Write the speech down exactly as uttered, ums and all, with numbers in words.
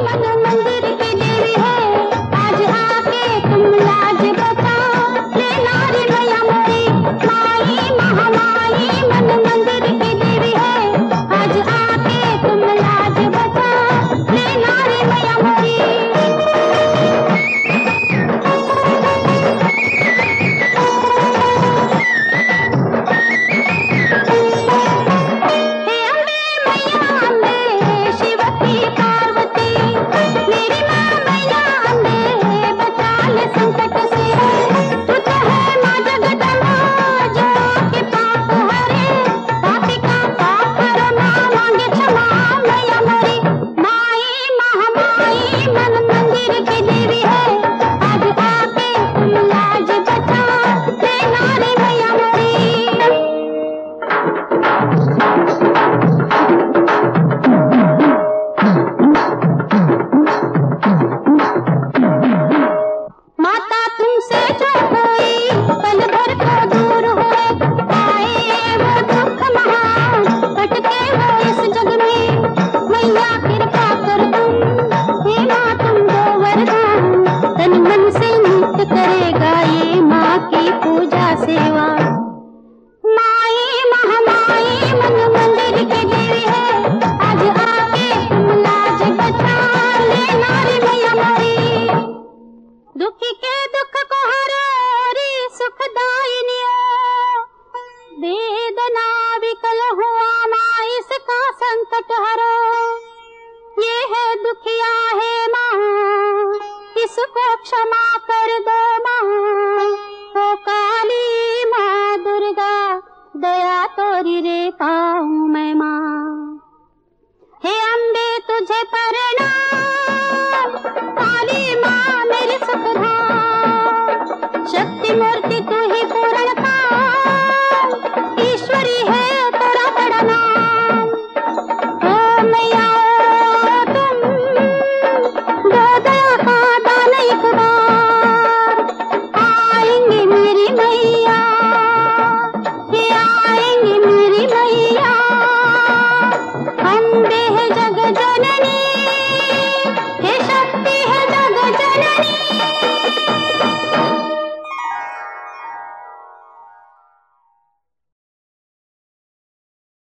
मन मंदिर की देवी है, आज आके तुम लाज बचा लेना रे मैया मोरी। माई महामाई मन मंदिर की देवी है, आज आके तुम लाज बचा लेना रे मैया मोरी। करेगा ये माँ की पूजा सेवा। माई महामाई मन मंदिर की देवी है, आज आके तुम लाज बचा लेना रे मैया मोरी। दुखी के दुख को हरोरी सुखदायिनियो, वेदना विकल हुआ माँ इसका संकट हरो। ये है दुखिया है माँ, इसको क्षमा कर दो माँ। ओ काली माँ दुर्गा दया तोरी रे पाऊं मैं माँ। हे अम्बे तुझे प्रणाम।